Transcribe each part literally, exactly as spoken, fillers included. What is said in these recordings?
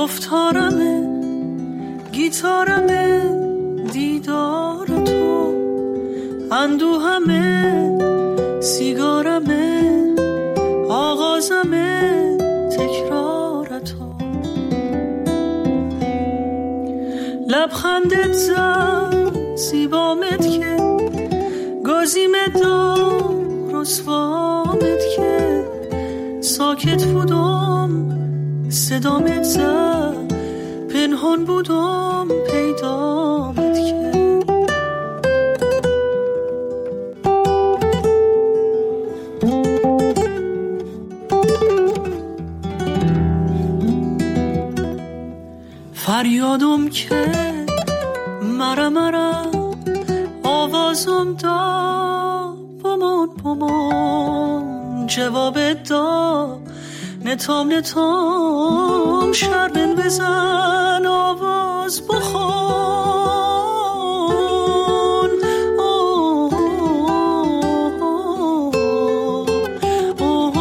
گفتارمه گیتارمه دیدار تو، اندوهمه سیگارمه آغازمه تکرار تو. لبخندت زد زیبامت که گازیمت دار رسوامت که ساکت بودم صدامت زد پنهان بودم پیدامت که. فریادم که مرا مرا آوازم دا بمان بمان جواب دا نتام نتام شربن بزن آواز بخون. اوه اوه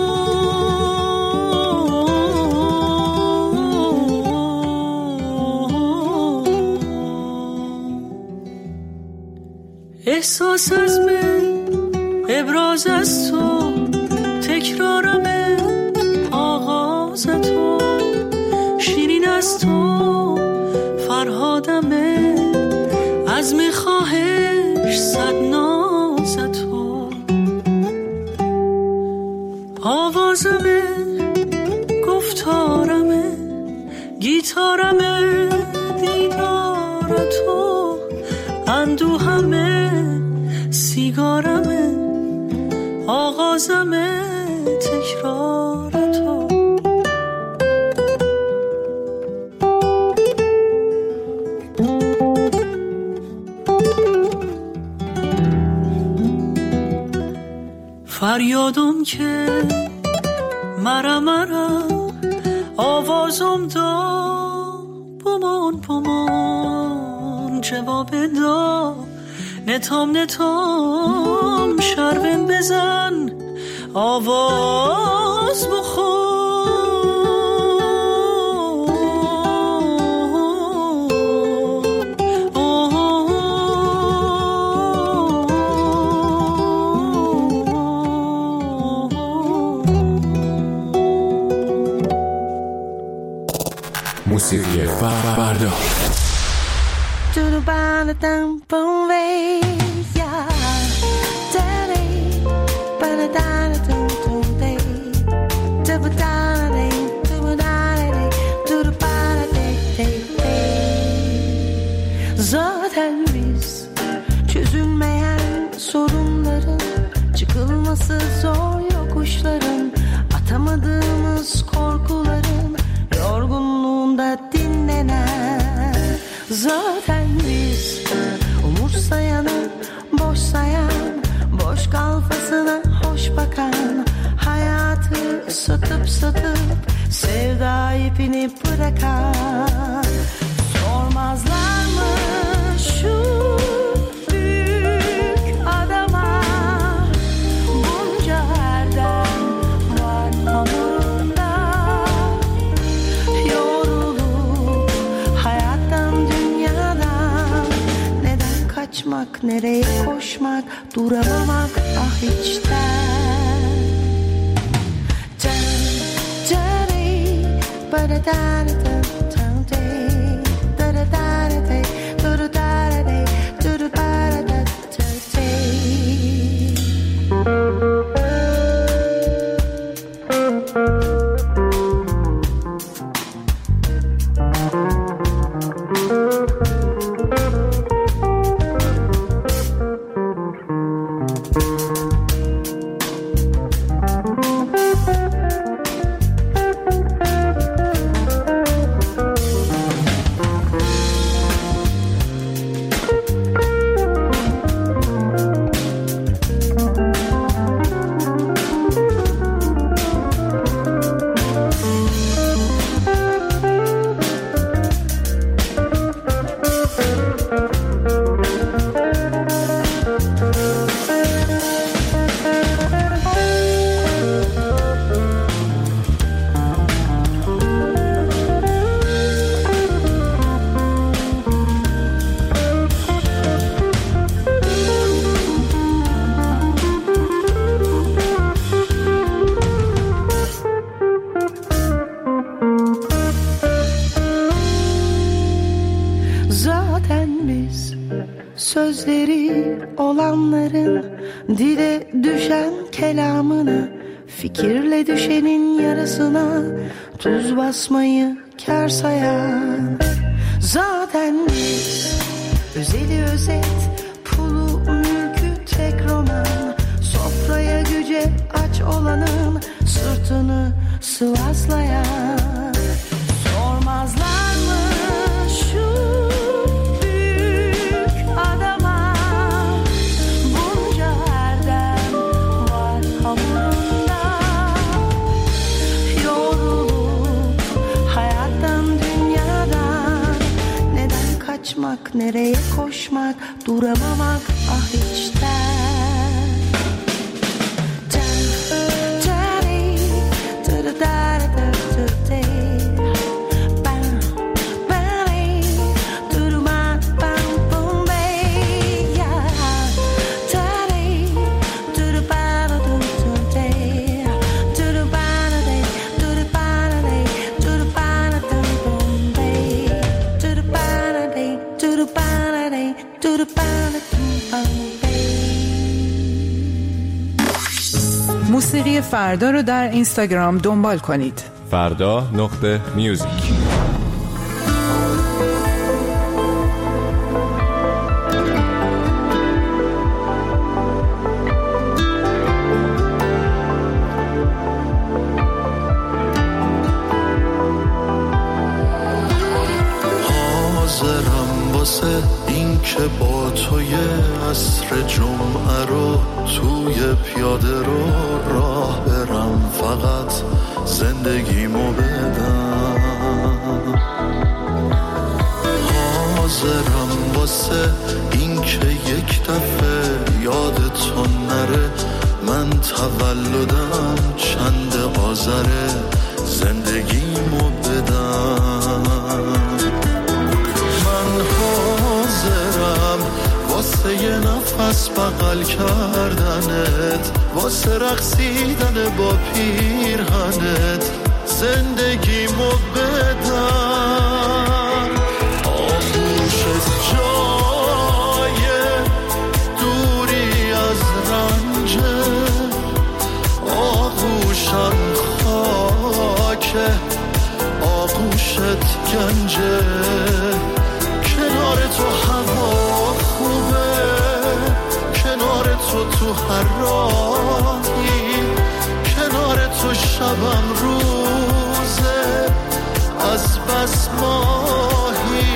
احساس از من ابراز از تو تکرارمه آغاز تو، شیرین از تو فرهادمه از میخواهش صد ناز تو. آوازمه گفتارمه گیتارمه دیدار تو، اندوهمه سیگارمه آغازمه تکرار تو. فریادم که مرا مرا آوازم دا بمان بمان جواب دا نتام نتام شربن بزن آواز بخون. موسیقی فردا to the tempo ya dare para dar to to day to dare to dare to para day zaten biz çözülmeyen sorunların çıkılması zor yokuşların atamadığımız korkuların yorgunluğunda dinlenen zaten biz umursayanı boş sayan boş kafasına hoş bakan hayatı satıp satıp sevda ipini bırakan sormazlar mı şu büyük adama bunca erdem var hamurunda yorulup hayattan dünyadan neden kaçmak nereye koşmak duramamak ah içten can caney bara da da Sözleri olanların dile düşen kelamına, fikirle düşenin yarasına tuz basmayı kâr sayan. Zaten biz özeli özet, pulu mülkü tek roman, sofraya güce aç olanın sırtını sıvazlayan. Sormazlar mı şu büyük adama, bunca erdem var hamurunda. Yorulup hayattan, dünyadan, neden kaçmak, nereye koşmak, duramamak ah içten. موسیقی فردا رو در اینستاگرام دنبال کنید. فردا نقطه میوزیک. حاضرم واسه این که با توی عصر جمعه رو توی پیاده رو راه برم، فقط زندگیمو بدم. حاضرم واسه این که یک دفعه یادتون نره من تولدم چند آذره، زندگیمو بدم. من حاضرم واسه یه نفس بغل کردنت، واسه رقصیدن با پیرهنت، زندگیمو بدم. آغوشت جای دوری از رنجه، آغوشم خاکه، آغوشت گنجه. کنار تو هوا خوبه، کنار تو تو هر راهی، کنار تو شبم روزه از بس ماهی.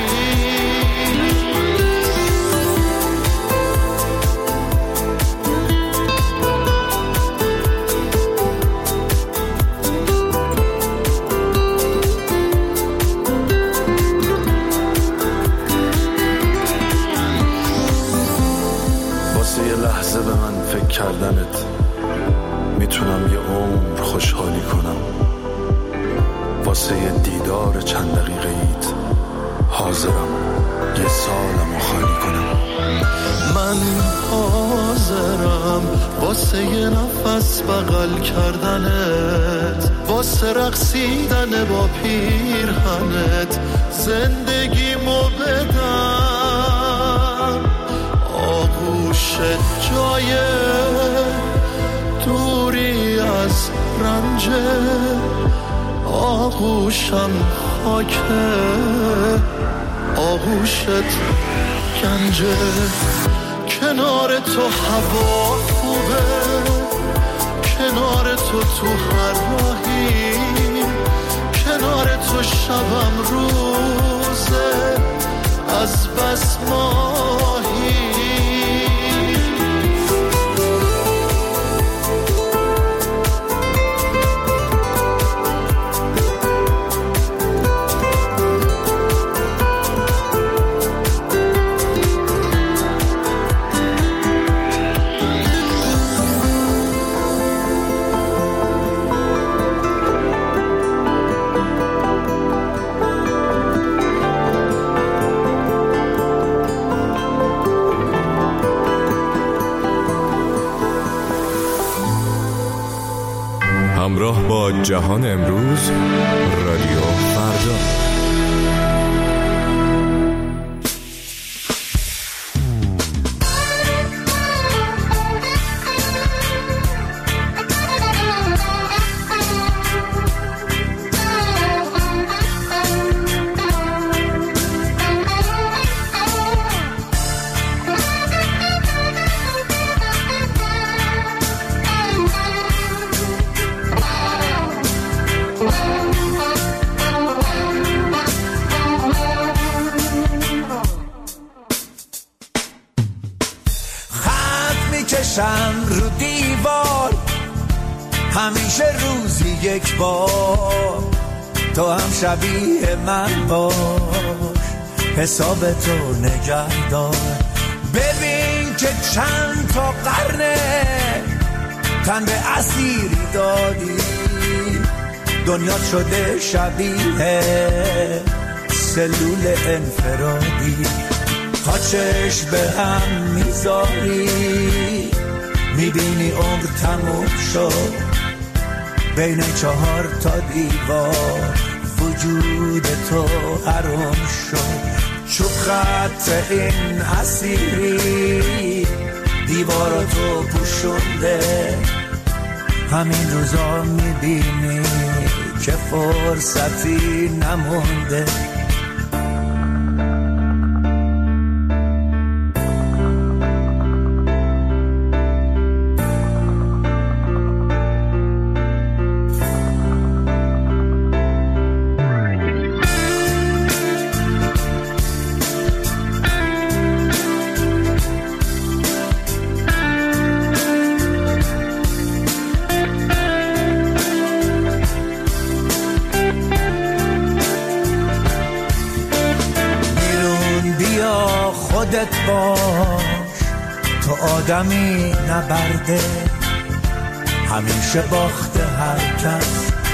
لحظه به من فکر کردنت میتونم یه عمر خوشحالی کنم، واسه یه دیدار چند دقیقه ایت حاضرم یه سالمو خالی کنم. من حاضرم واسه یه نفس بغل کردنت، واسه رقصیدن با پیرهنت، زندگیمو بدم. آغوشت جای دوری از رنجه، آغوشم خاکه، آغوشت گنجه. کنار تو هوا خوبه، کنار تو تو هر راهی، کنار تو شبم روزه از بس ماهی. همراه با جهان امروز، رادیو فردا. میکشم رو دیوار، همیشه روزی یک بار، تو هم شبیه من باش، حساب تو نگه دار. ببین که چند تا قرنه تن به اسیری دادی، دنیا شده شبیه سلول انفرادی. تا چشم به هم میذاری میبینی عمر تموم شد، بین چهار تا دیوار وجود تو حرام شد. چوب خط این اسیری دیوار تو پوشونده، همین روزا میبینی که فرصتی نمونده. خودت باش، تو آدمی نبرده، همیشه باخته هر کس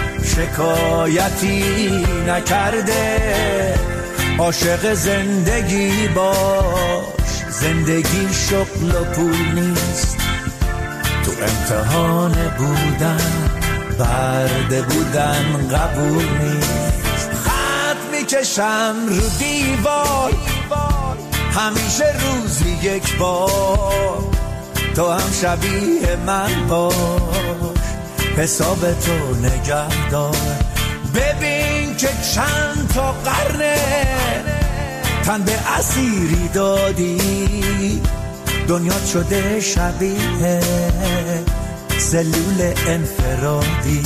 شکایتی نکرده. عاشق زندگی باش، زندگی شغل و پول نیست، تو امتحان بودن برده بودن قبول نیست. خط میکشم رو دیوار، همیشه روزی یک بار، تو هم شبیه من باش، حساب تو نگه دار. ببین که چند تا قرنه تن به اسیری دادی، دنیا شده شبیه سلول انفرادی.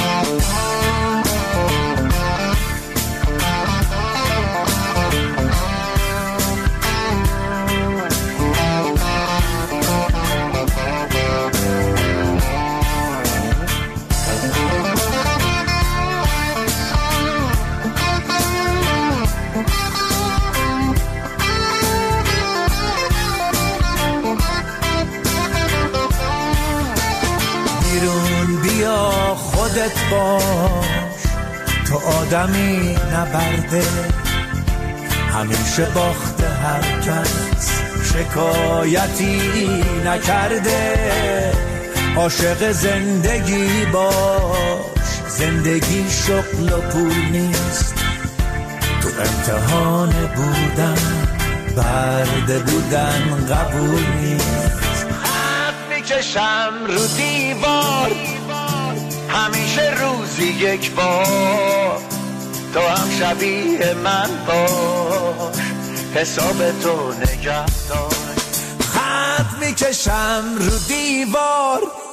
خودت باش، تو آدمی نبرده، همیشه باخته هر کس شکایتی نکرده. عاشق زندگی باش، زندگی شغل و پول نیست، تو امتحان بودن برده بودن قبول نیست. خط میکشم رو دیوار، همیشه روزی یک بار، تو هم شبیه من باش، حساب تو نگه دار. خط میکشم رو دیوار،